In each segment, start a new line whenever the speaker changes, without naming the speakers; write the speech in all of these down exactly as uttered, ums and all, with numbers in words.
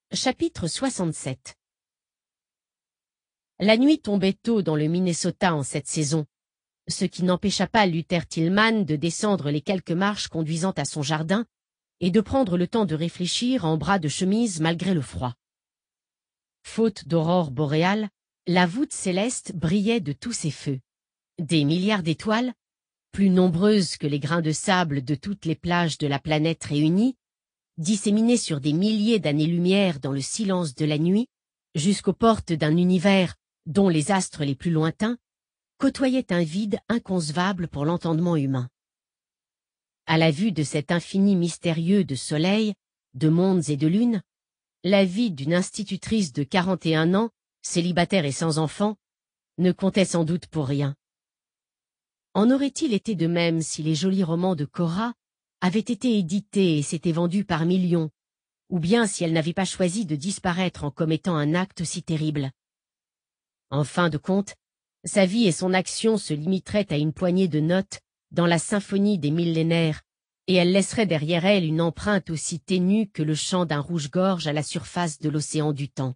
Chapitre soixante-sept. La nuit tombait tôt dans le Minnesota en cette saison, ce qui n'empêcha pas Luther Tillman de descendre les quelques marches conduisant à son jardin et de prendre le temps de réfléchir en bras de chemise malgré le froid. Faute d'aurore boréale, la voûte céleste brillait de tous ses feux. Des milliards d'étoiles, plus nombreuses que les grains de sable de toutes les plages de la planète réunies, disséminées sur des milliers d'années-lumière dans le silence de la nuit, jusqu'aux portes d'un univers dont les astres les plus lointains côtoyaient un vide inconcevable pour l'entendement humain. À la vue de cet infini mystérieux de soleil, de mondes et de lunes, la vie d'une institutrice de quarante et un ans, célibataire et sans enfant, ne comptait sans doute pour rien. En aurait-il été de même si les jolis romans de Cora avaient été édités et s'étaient vendus par millions, ou bien si elle n'avait pas choisi de disparaître en commettant un acte si terrible? En fin de compte, sa vie et son action se limiteraient à une poignée de notes dans la symphonie des millénaires, et elle laisserait derrière elle une empreinte aussi ténue que le chant d'un rouge-gorge à la surface de l'océan du temps.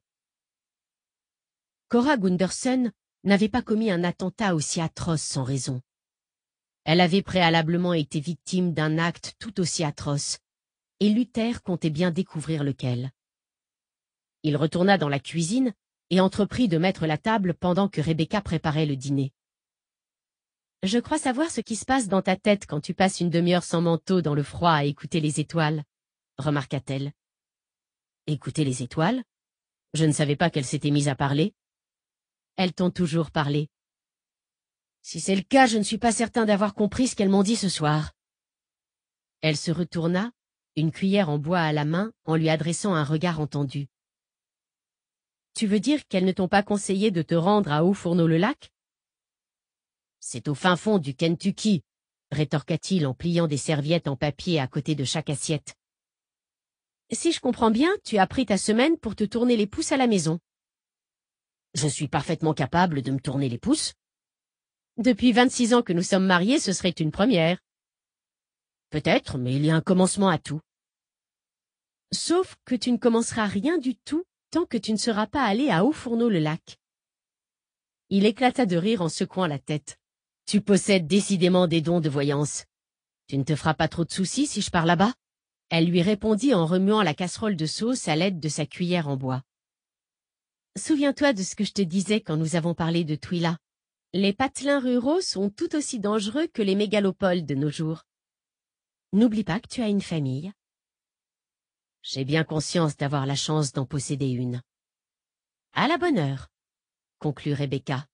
Cora Gunderson n'avait pas commis un attentat aussi atroce sans raison. Elle avait préalablement été victime d'un acte tout aussi atroce, et Luther comptait bien découvrir lequel. Il retourna dans la cuisine et entreprit de mettre la table pendant que Rebecca préparait le dîner. « Je crois savoir ce qui se passe dans ta tête quand tu passes une demi-heure sans manteau dans le froid à écouter les étoiles, » remarqua-t-elle. « Écouter les étoiles? Je ne savais pas qu'elles s'étaient mises à parler. »« Elles t'ont toujours parlé. »« Si c'est le cas, je ne suis pas certain d'avoir compris ce qu'elles m'ont dit ce soir. » Elle se retourna, une cuillère en bois à la main, en lui adressant un regard entendu. « Tu veux dire qu'elles ne t'ont pas conseillé de te rendre à Haut-Fourneau-le-Lac? »« C'est au fin fond du Kentucky, » rétorqua-t-il en pliant des serviettes en papier à côté de chaque assiette. « Si je comprends bien, tu as pris ta semaine pour te tourner les pouces à la maison. »« Je suis parfaitement capable de me tourner les pouces. »« Depuis vingt-six ans que nous sommes mariés, ce serait une première. »« Peut-être, mais il y a un commencement à tout. »« Sauf que tu ne commenceras rien du tout tant que tu ne seras pas allé à Haut-Fourneau-le-Lac. » Il éclata de rire en secouant la tête. « Tu possèdes décidément des dons de voyance. Tu ne te feras pas trop de soucis si je pars là-bas ?» Elle lui répondit en remuant la casserole de sauce à l'aide de sa cuillère en bois. « Souviens-toi de ce que je te disais quand nous avons parlé de Twyla. Les patelins ruraux sont tout aussi dangereux que les mégalopoles de nos jours. N'oublie pas que tu as une famille. » « J'ai bien conscience d'avoir la chance d'en posséder une. »« À la bonne heure, » conclut Rebecca.